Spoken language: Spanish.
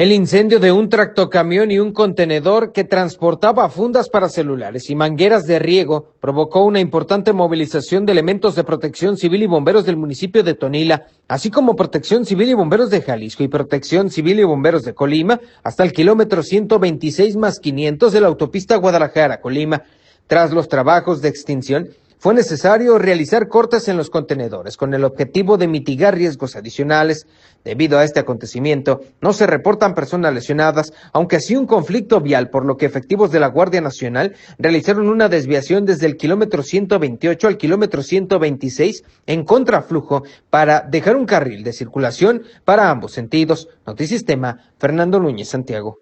El incendio de un tractocamión y un contenedor que transportaba fundas para celulares y mangueras de riego provocó una importante movilización de elementos de Protección Civil y bomberos del municipio de Tonila, así como Protección Civil y bomberos de Jalisco y Protección Civil y bomberos de Colima, hasta el kilómetro 126 más 500 de la autopista Guadalajara-Colima. Tras los trabajos de extinción, fue necesario realizar cortes en los contenedores con el objetivo de mitigar riesgos adicionales. Debido a este acontecimiento, no se reportan personas lesionadas, aunque sí un conflicto vial, por lo que efectivos de la Guardia Nacional realizaron una desviación desde el kilómetro 128 al kilómetro 126 en contraflujo para dejar un carril de circulación para ambos sentidos. Notisistema, Fernando Núñez, Santiago.